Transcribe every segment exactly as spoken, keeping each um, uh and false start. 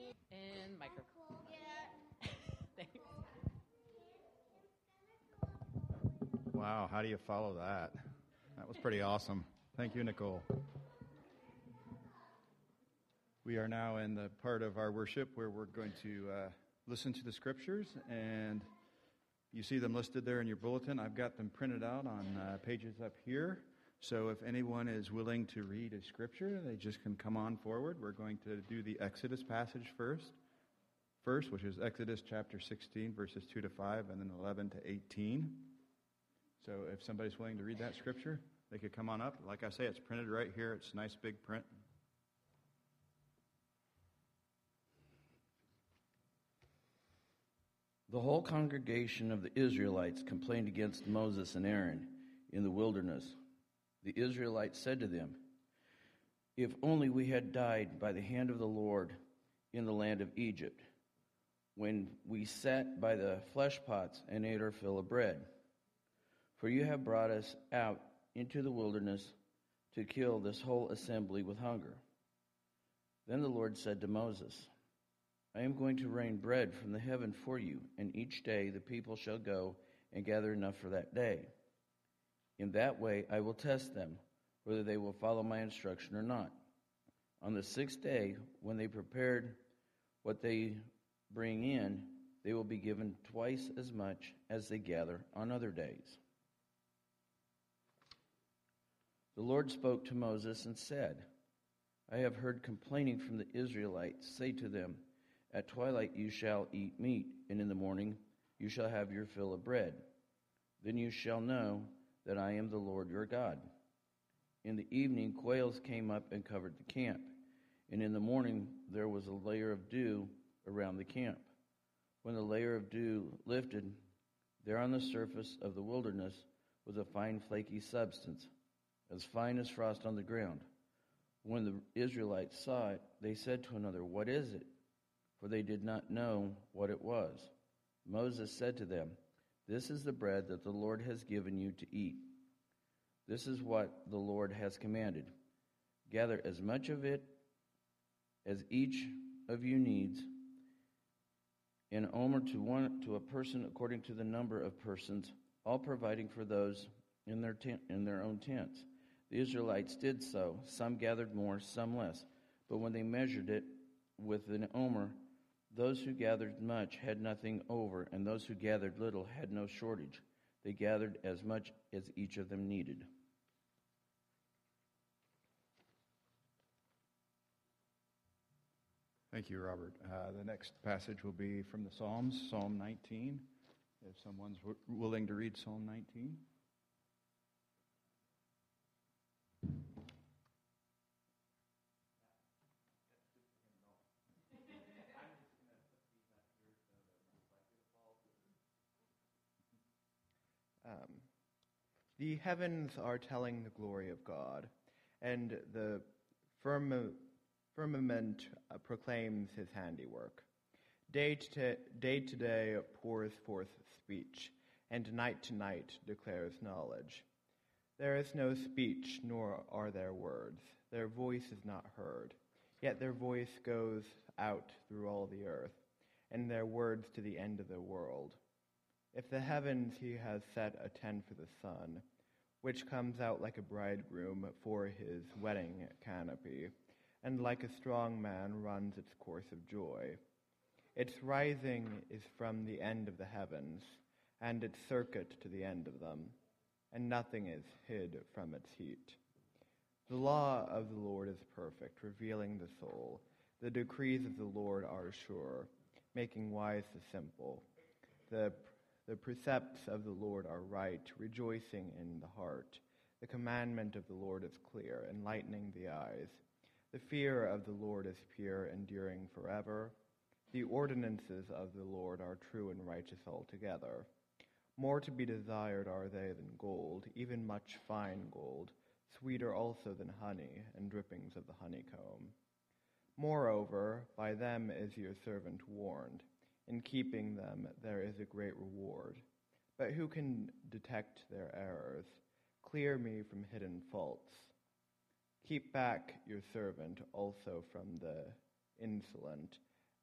And microphone. Yeah. Thanks. Wow, how do you follow that? That was pretty awesome. Thank you, Nicole. We are now in the part of our worship where we're going to uh, listen to the scriptures, and you see them listed there in your bulletin. I've got them printed out on uh, pages up here. So if anyone is willing to read a scripture, they just can come on forward. We're going to do the Exodus passage first, first, which is Exodus chapter sixteen, verses two to five, and then eleven to eighteen. So if somebody's willing to read that scripture, they could come on up. Like I say, it's printed right here. It's nice big print. The whole congregation of the Israelites complained against Moses and Aaron in the wilderness. The Israelites said to them, "If only we had died by the hand of the Lord in the land of Egypt, when we sat by the flesh pots and ate our fill of bread. For you have brought us out into the wilderness to kill this whole assembly with hunger." Then the Lord said to Moses, "I am going to rain bread from the heaven for you, and each day the people shall go and gather enough for that day. In that way I will test them, whether they will follow my instruction or not. On the sixth day, when they prepared what they bring in, they will be given twice as much as they gather on other days." The Lord spoke to Moses and said, "I have heard complaining from the Israelites. Say to them, at twilight you shall eat meat, and in the morning you shall have your fill of bread. Then you shall know that I am the Lord your God." In the evening quails came up and covered the camp, and in the morning there was a layer of dew around the camp. When the layer of dew lifted, there on the surface of the wilderness was a fine flaky substance, as fine as frost on the ground. When the Israelites saw it, they said to another, "What is it?" For they did not know what it was. Moses said to them, "This is the bread that the Lord has given you to eat. This is what the Lord has commanded. Gather as much of it as each of you needs, an omer to one to a person according to the number of persons, all providing for those in their tent, in their own tents." The Israelites did so. Some gathered more, some less. But when they measured it with an omer, those who gathered much had nothing over, and those who gathered little had no shortage. They gathered as much as each of them needed. Thank you, Robert. Uh, the next passage will be from the Psalms, Psalm nineteen. If someone's w- willing to read Psalm nineteen. Um, the heavens are telling the glory of God, and the firma, firmament uh, proclaims his handiwork. Day to, day to day pours forth speech, and night to night declares knowledge. There is no speech, nor are there words. Their voice is not heard, yet their voice goes out through all the earth, and their words to the end of the world. If the heavens he has set a tent for the sun, which comes out like a bridegroom for his wedding canopy, and like a strong man runs its course of joy. Its rising is from the end of the heavens, and its circuit to the end of them, and nothing is hid from its heat. The law of the Lord is perfect, revealing the soul. The decrees of the Lord are sure, making wise the simple. The The precepts of the Lord are right, rejoicing in the heart. The commandment of the Lord is clear, enlightening the eyes. The fear of the Lord is pure, enduring forever. The ordinances of the Lord are true and righteous altogether. More to be desired are they than gold, even much fine gold, sweeter also than honey and drippings of the honeycomb. Moreover, by them is your servant warned. In keeping them there is a great reward. But who can detect their errors? Clear me from hidden faults. Keep back your servant also from the insolent,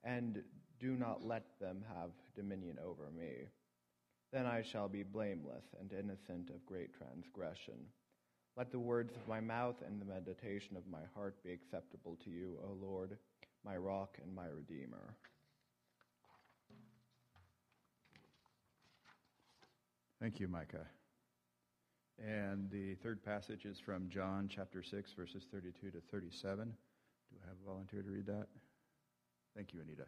and do not let them have dominion over me. Then I shall be blameless and innocent of great transgression. Let the words of my mouth and the meditation of my heart be acceptable to you, O Lord, my rock and my redeemer. Thank you, Micah. And the third passage is from John chapter six, verses thirty-two to thirty-seven. Do I have a volunteer to read that? Thank you, Anita.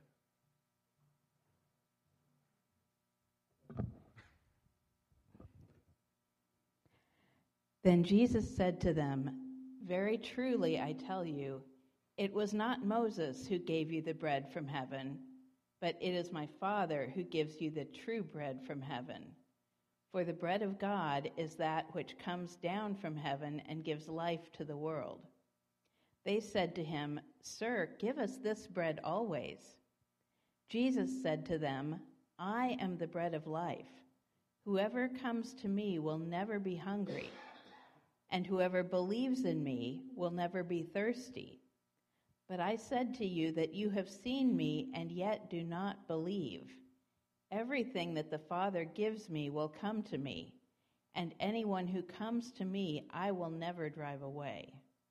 Then Jesus said to them, "Very truly I tell you, it was not Moses who gave you the bread from heaven, but it is my Father who gives you the true bread from heaven. For the bread of God is that which comes down from heaven and gives life to the world." They said to him, "Sir, give us this bread always." Jesus said to them, "I am the bread of life. Whoever comes to me will never be hungry, and whoever believes in me will never be thirsty. But I said to you that you have seen me and yet do not believe. Everything that the Father gives me will come to me, and anyone who comes to me I will never drive away."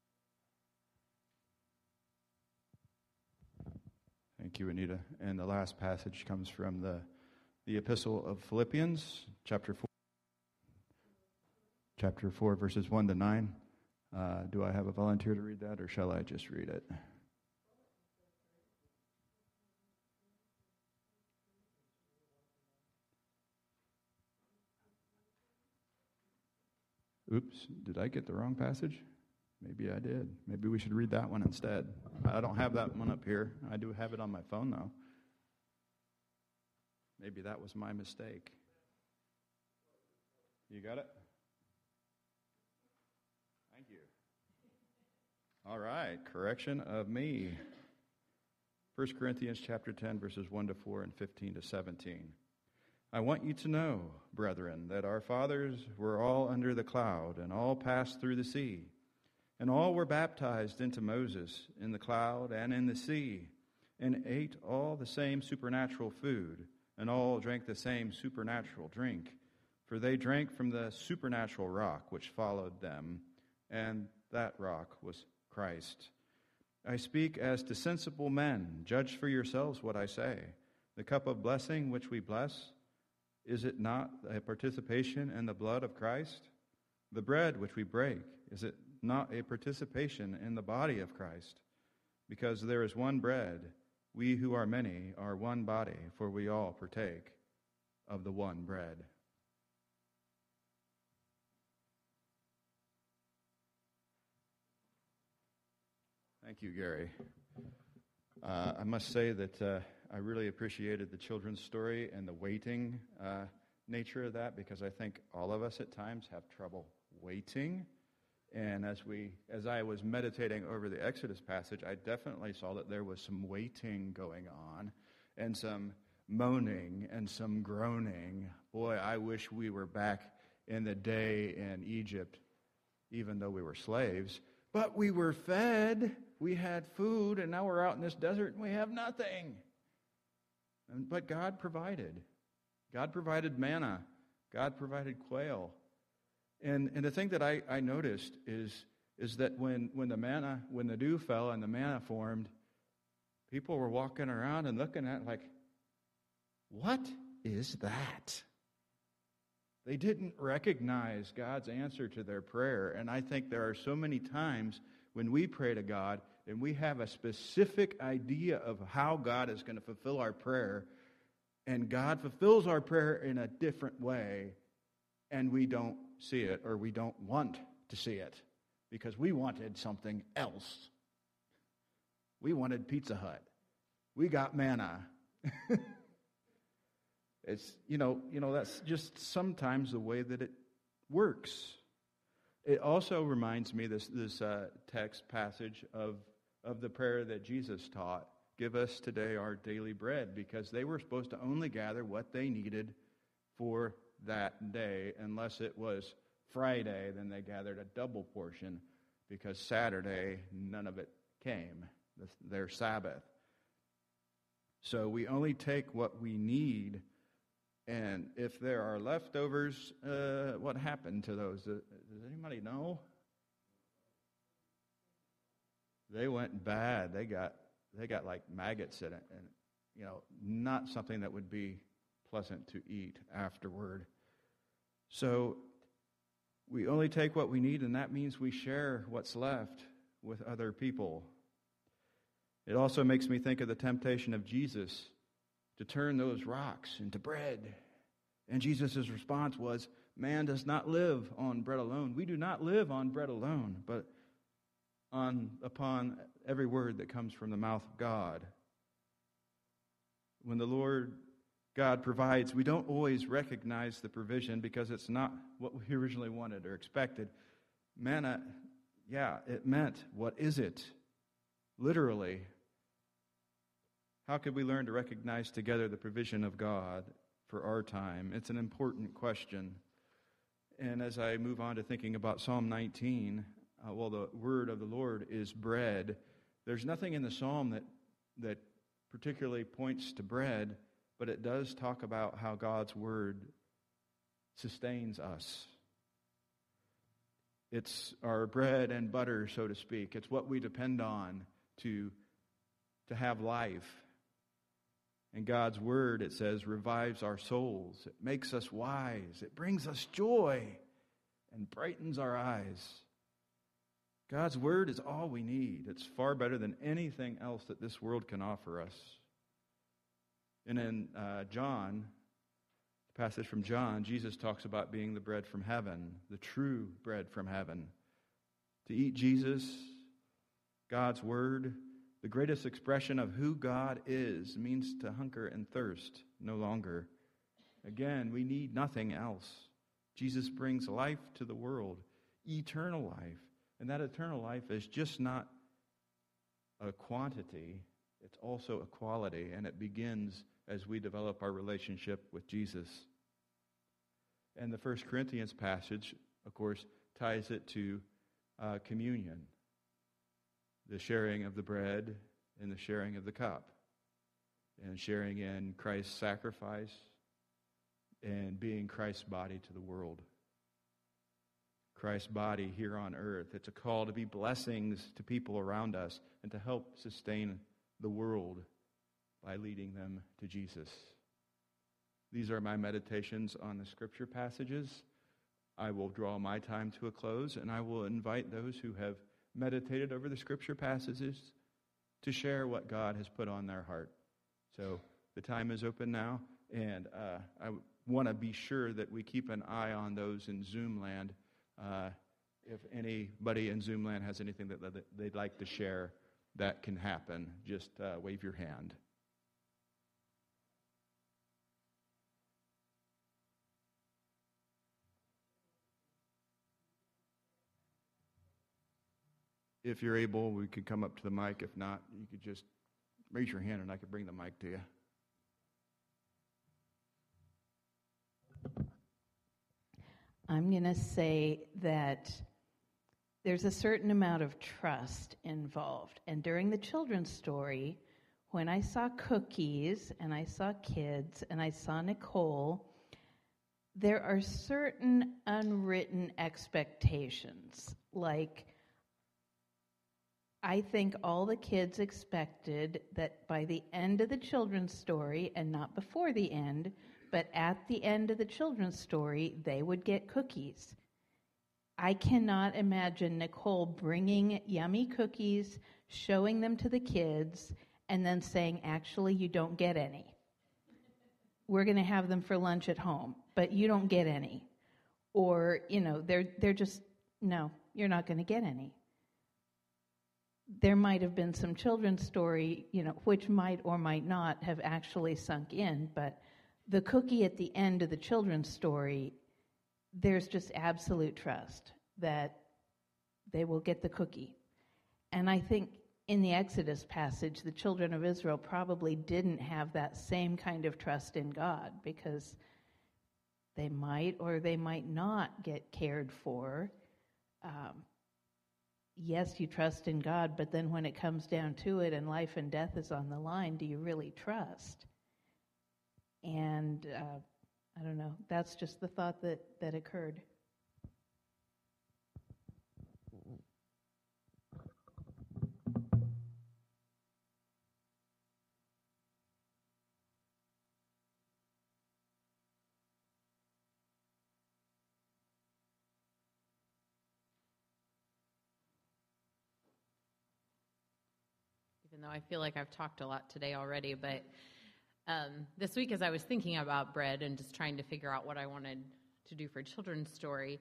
Thank you, Anita. And the last passage comes from the, the Epistle of Philippians, chapter four. Chapter four, verses one to nine. Uh, do I have a volunteer to read that, or shall I just read it? Oops, did I get the wrong passage? Maybe I did. Maybe we should read that one instead. I don't have that one up here. I do have it on my phone, though. Maybe that was my mistake. You got it? Thank you. All right, correction of me. First Corinthians chapter ten, verses one to four and fifteen to seventeen. I want you to know, brethren, that our fathers were all under the cloud and all passed through the sea, and all were baptized into Moses in the cloud and in the sea, and ate all the same supernatural food, and all drank the same supernatural drink, for they drank from the supernatural rock which followed them, and that rock was Christ. I speak as to sensible men. Judge for yourselves what I say. The cup of blessing which we bless, is it not a participation in the blood of Christ? The bread which we break, is it not a participation in the body of Christ? Because there is one bread, we who are many are one body, for we all partake of the one bread. Thank you, Gary. Uh, I must say that uh, I really appreciated the children's story and the waiting uh, nature of that, because I think all of us at times have trouble waiting. And as we, as I was meditating over the Exodus passage, I definitely saw that there was some waiting going on, and some moaning and some groaning. Boy, I wish we were back in the day in Egypt, even though we were slaves. But we were fed, we had food, and now we're out in this desert and we have nothing. And, but God provided. God provided manna. God provided quail. And and the thing that I, I noticed is is that when, when the manna, when the dew fell and the manna formed, people were walking around and looking at it like, what is that? They didn't recognize God's answer to their prayer. And I think there are so many times when we pray to God and we have a specific idea of how God is going to fulfill our prayer, and God fulfills our prayer in a different way, and we don't see it, or we don't want to see it, because we wanted something else. We wanted Pizza Hut. We got manna. It's, you know, you know, that's just sometimes the way that it works. It also reminds me, this this uh, text passage, of of the prayer that Jesus taught. Give us today our daily bread, because they were supposed to only gather what they needed for that day. Unless it was Friday, then they gathered a double portion, because Saturday, none of it came, their Sabbath. So we only take what we need, and if there are leftovers, uh, what happened to those? Does anybody know? They went bad. They got they got like maggots in it, and you know, not something that would be pleasant to eat afterward. So we only take what we need, and that means we share what's left with other people. It also makes me think of the temptation of Jesus to turn those rocks into bread. And Jesus' response was, man does not live on bread alone. We do not live on bread alone, but on upon every word that comes from the mouth of God. When the Lord God provides, we don't always recognize the provision because it's not what we originally wanted or expected. Manna, yeah, it meant, what is it? Literally. How could we learn to recognize together the provision of God for our time? It's an important question. And as I move on to thinking about Psalm nineteen, uh, well, the word of the Lord is bread. There's nothing in the psalm that that particularly points to bread, but it does talk about how God's word sustains us. It's our bread and butter, so to speak. It's what we depend on to, to have life. And God's word, it says, revives our souls. It makes us wise. It brings us joy and brightens our eyes. God's word is all we need. It's far better than anything else that this world can offer us. And in uh, John, the passage from John, Jesus talks about being the bread from heaven, the true bread from heaven. To eat Jesus, God's word, the greatest expression of who God is, means to hunger and thirst no longer. Again, we need nothing else. Jesus brings life to the world, eternal life. And that eternal life is just not a quantity, it's also a quality, and it begins as we develop our relationship with Jesus. And the First Corinthians passage, of course, ties it to uh, communion, the sharing of the bread and the sharing of the cup, and sharing in Christ's sacrifice and being Christ's body to the world. Christ's body here on earth. It's a call to be blessings to people around us and to help sustain the world by leading them to Jesus. These are my meditations on the scripture passages. I will draw my time to a close, and I will invite those who have meditated over the scripture passages to share what God has put on their heart. So the time is open now, and uh, I want to be sure that we keep an eye on those in Zoom land. Uh, if anybody in Zoom land has anything that they'd like to share, that can happen. Just uh, wave your hand. If you're able, we could come up to the mic. If not, you could just raise your hand and I could bring the mic to you. I'm going to say that there's a certain amount of trust involved. And during the children's story, when I saw cookies and I saw kids and I saw Nicole, there are certain unwritten expectations. Like, I think all the kids expected that by the end of the children's story, and not before the end, but at the end of the children's story, they would get cookies. I cannot imagine Nicole bringing yummy cookies, showing them to the kids, and then saying, actually, you don't get any. We're going to have them for lunch at home, but you don't get any. Or, you know, they're they're just, no, you're not going to get any. There might have been some children's story, you know, which might or might not have actually sunk in, but the cookie at the end of the children's story, there's just absolute trust that they will get the cookie. And I think in the Exodus passage, the children of Israel probably didn't have that same kind of trust in God, because they might or they might not get cared for. Um, yes, you trust in God, but then when it comes down to it and life and death is on the line, do you really trust? And uh, I don't know. That's just the thought that, that occurred. Even though I feel like I've talked a lot today already, but um, this week as I was thinking about bread and just trying to figure out what I wanted to do for children's story,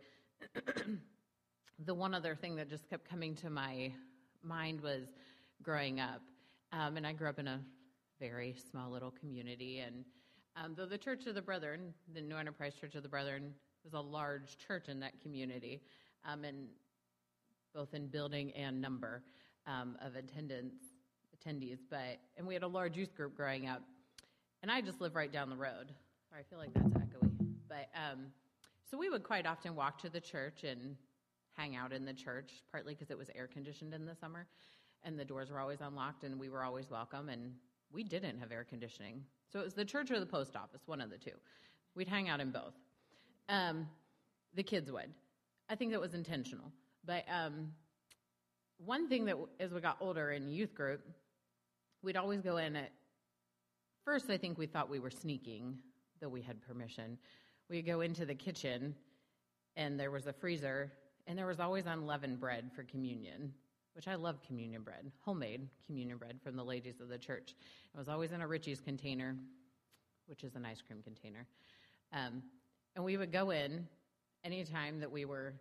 the one other thing that just kept coming to my mind was growing up. Um, and I grew up in a very small little community, and um, though the Church of the Brethren, the New Enterprise Church of the Brethren, was a large church in that community, um, and both in building and number um, of attendance. attendees, but, and we had a large youth group growing up, and I just live right down the road. Sorry, I feel like that's echoey, but, um, so we would quite often walk to the church and hang out in the church, partly because it was air conditioned in the summer, and the doors were always unlocked, and we were always welcome, and we didn't have air conditioning, so it was the church or the post office, one of the two. We'd hang out in both. Um, the kids would. I think that was intentional, but, um, one thing that as we got older in youth group, we'd always go in at first, I think we thought we were sneaking, though we had permission. We'd go into the kitchen, and there was a freezer, and there was always unleavened bread for communion, which I love communion bread, homemade communion bread from the ladies of the church. It was always in a Richie's container, which is an ice cream container. Um, and we would go in anytime that we were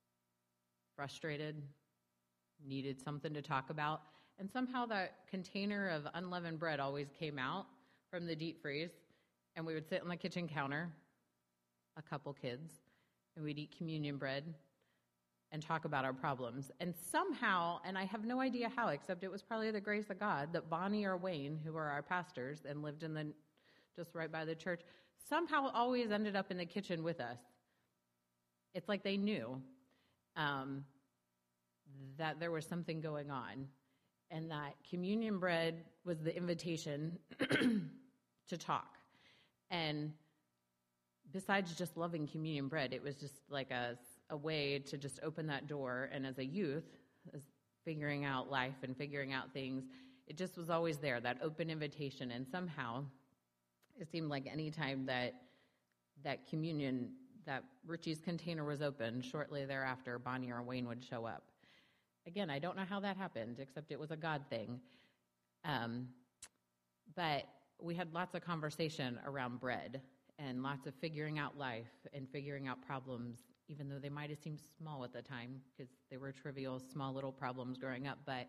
frustrated, needed something to talk about, and somehow that container of unleavened bread always came out from the deep freeze, and we would sit on the kitchen counter, a couple kids, and we'd eat communion bread and talk about our problems. And somehow, and I have no idea how, except it was probably the grace of God, that Bonnie or Wayne, who were our pastors and lived in the just right by the church, somehow always ended up in the kitchen with us. It's like they knew um, that there was something going on, and that communion bread was the invitation to talk. And besides just loving communion bread, it was just like a, a way to just open that door. And as a youth, as figuring out life and figuring out things, it just was always there, that open invitation. And somehow, it seemed like any time that that communion, that Richie's container was open, shortly thereafter, Bonnie or Wayne would show up. Again, I don't know how that happened, except it was a God thing. Um, but we had lots of conversation around bread and lots of figuring out life and figuring out problems, even though they might have seemed small at the time because they were trivial, small little problems growing up. But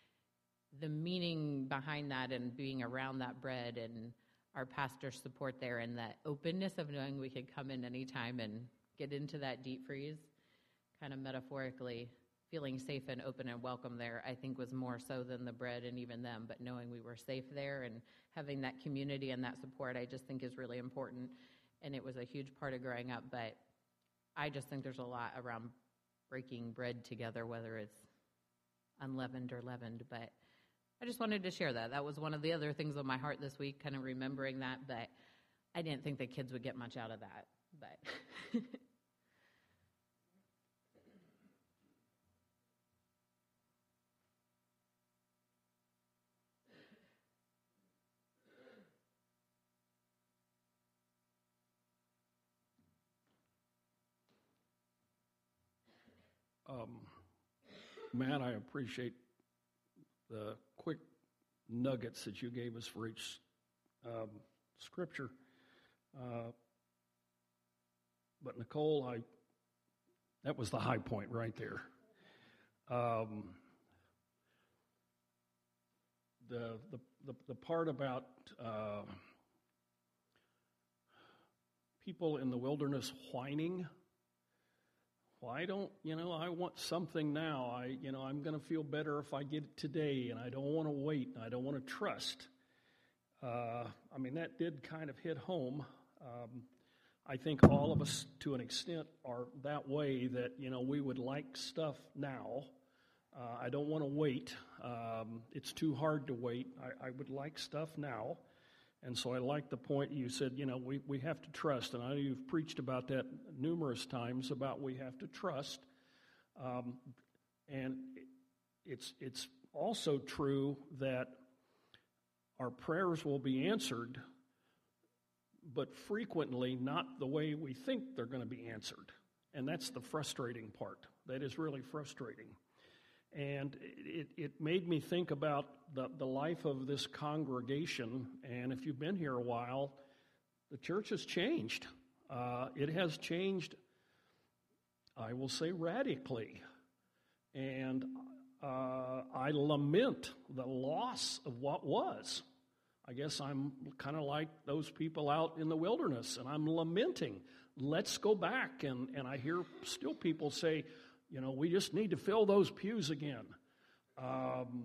the meaning behind that and being around that bread and our pastor's support there and that openness of knowing we could come in anytime and get into that deep freeze, kind of metaphorically, feeling safe and open and welcome there, I think was more so than the bread and even them, but knowing we were safe there and having that community and that support, I just think is really important, and it was a huge part of growing up. But I just think there's a lot around breaking bread together, whether it's unleavened or leavened, but I just wanted to share that. That was one of the other things on my heart this week, kind of remembering that, but I didn't think the kids would get much out of that, but... Um, Matt, I appreciate the quick nuggets that you gave us for each um, scripture. Uh, but Nicole, I that was the high point right there. Um, the, the the the part about uh, people in the wilderness whining. Well, I don't, you know, I want something now. I, you know, I'm going to feel better if I get it today, and I don't want to wait, and I don't want to trust. Uh, I mean, that did kind of hit home. Um, I think all of us, to an extent, are that way, that, you know, we would like stuff now, Uh, I don't want to wait. Um, it's too hard to wait. I, I would like stuff now. And so I like the point you said, you know, we, we have to trust. And I know you've preached about that numerous times, about we have to trust. Um, and it's it's also true that our prayers will be answered, but frequently not the way we think they're going to be answered. And that's the frustrating part. That is really frustrating. And it, it made me think about the, the life of this congregation. And if you've been here a while, the church has changed. Uh, it has changed, I will say, radically. And uh, I lament the loss of what was. I guess I'm kind of like those people out in the wilderness, and I'm lamenting. Let's go back. And, and I hear still people say, you know, we just need to fill those pews again. Um,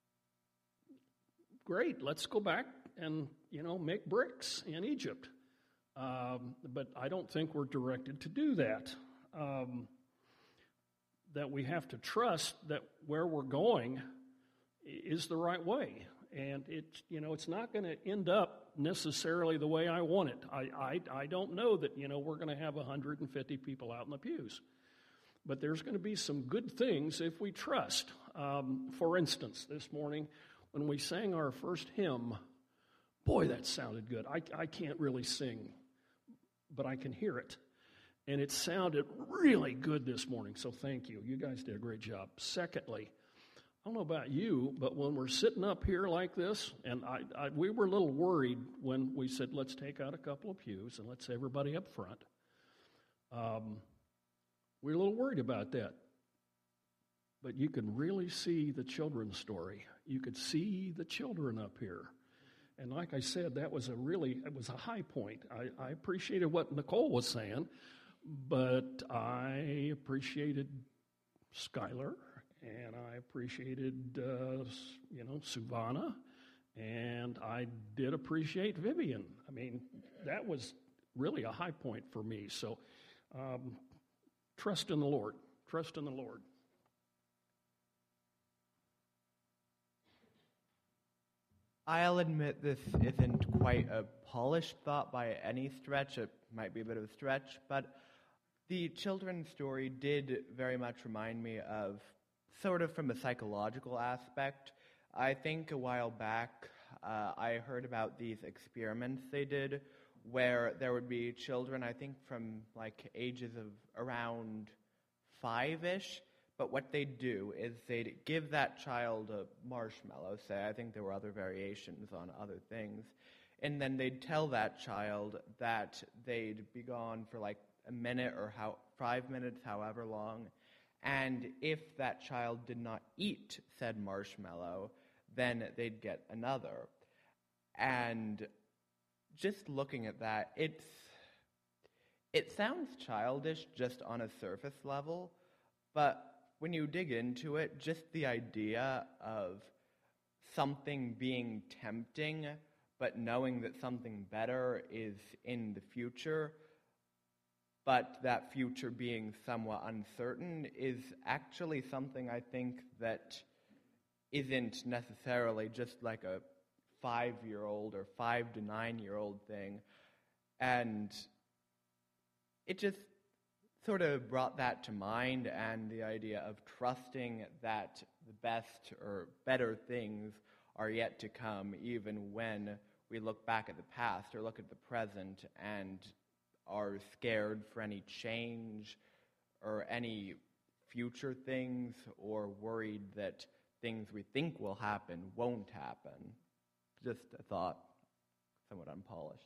great, let's go back and, you know, make bricks in Egypt. Um, but I don't think we're directed to do that. Um, that we have to trust that where we're going is the right way. And it's, you know, it's not going to end up necessarily the way I want it. I, I, I don't know that, you know, we're going to have one hundred fifty people out in the pews. But there's going to be some good things if we trust. Um, for instance, this morning when we sang our first hymn, boy, that sounded good. I, I can't really sing, but I can hear it. And it sounded really good this morning, so thank you. You guys did a great job. Secondly, I don't know about you, but when we're sitting up here like this, and I, I, we were a little worried when we said, let's take out a couple of pews and let's everybody up front. Um, we we're a little worried about that. But you can really see the children's story. You could see the children up here. And like I said, that was a really, it was a high point. I, I appreciated what Nicole was saying, but I appreciated Skylar, and I appreciated, uh, you know, Suvana, and I did appreciate Vivian. I mean, that was really a high point for me. So um, trust in the Lord. Trust in the Lord. I'll admit this isn't quite a polished thought by any stretch. It might be a bit of a stretch, but the children's story did very much remind me of, sort of from a psychological aspect. I think a while back uh, I heard about these experiments they did where there would be children, I think from like ages of around five-ish, but what they'd do is they'd give that child a marshmallow, say. I think there were other variations on other things. And then they'd tell that child that they'd be gone for like a minute or how five minutes, however long. And if that child did not eat said marshmallow, then they'd get another. And just looking at that, it's it sounds childish just on a surface level, but when you dig into it, just the idea of something being tempting, but knowing that something better is in the future, but that future being somewhat uncertain, is actually something I think that isn't necessarily just like a five-year-old or five to nine-year-old thing. And it just sort of brought that to mind, and the idea of trusting that the best or better things are yet to come, even when we look back at the past or look at the present and are scared for any change or any future things, or worried that things we think will happen won't happen. Just a thought, somewhat unpolished.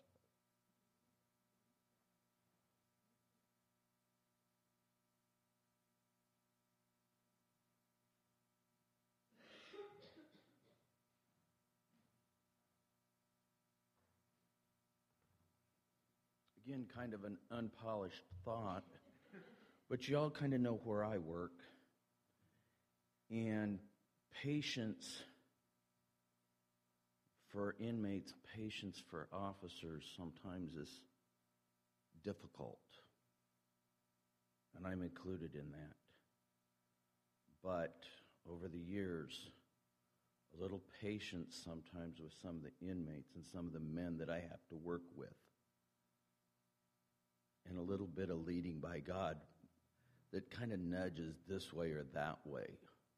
Again, kind of an unpolished thought, but you all kind of know where I work. And patience for inmates, patience for officers sometimes is difficult. And I'm included in that. But over the years, a little patience sometimes with some of the inmates and some of the men that I have to work with, and a little bit of leading by God that kind of nudges this way or that way.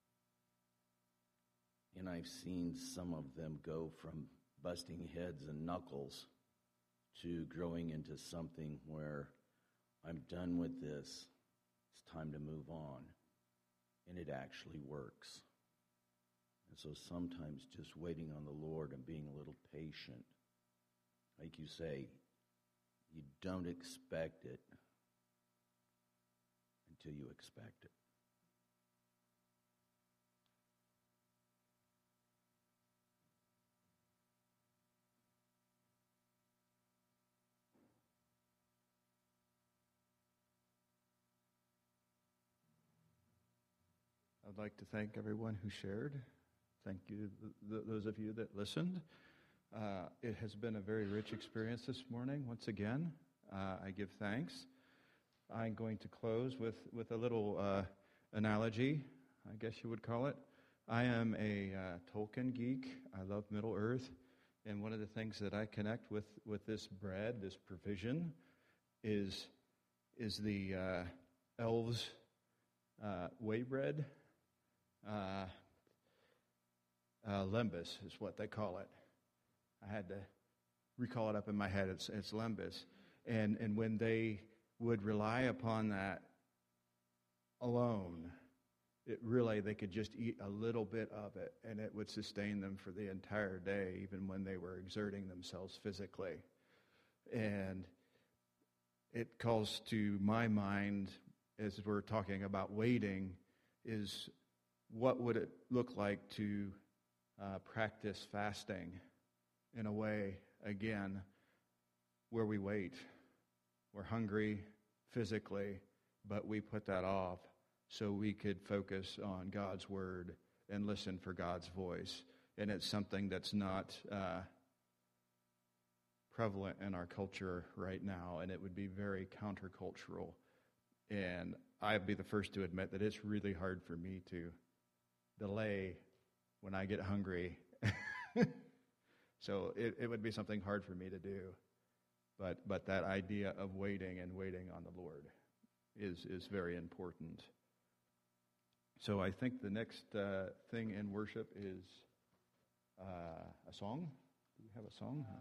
And I've seen some of them go from busting heads and knuckles to growing into something where I'm done with this. It's time to move on. And it actually works. And so sometimes just waiting on the Lord and being a little patient. Like you say, you don't expect it until you expect it. I'd like to thank everyone who shared. Thank you, th- th- those of you that listened. Uh, it has been a very rich experience this morning. Once again, uh, I give thanks. I'm going to close with, with a little uh, analogy, I guess you would call it. I am a uh, Tolkien geek. I love Middle-earth. And one of the things that I connect with, with this bread, this provision, is, is the uh, elves' uh, way bread. Uh, uh, lembas is what they call it. I had to recall it up in my head. It's, it's lembas. And, and when they would rely upon that alone, it really, they could just eat a little bit of it, and it would sustain them for the entire day, even when they were exerting themselves physically. And it calls to my mind, as we're talking about waiting, is what would it look like to uh, practice fasting in a way, again, where we wait. We're hungry physically, but we put that off so we could focus on God's word and listen for God's voice. And it's something that's not uh, prevalent in our culture right now, and it would be very countercultural. And I'd be the first to admit that it's really hard for me to delay when I get hungry. So it, it would be something hard for me to do. But but that idea of waiting and waiting on the Lord is, is very important. So I think the next uh, thing in worship is uh, a song. Do we have a song?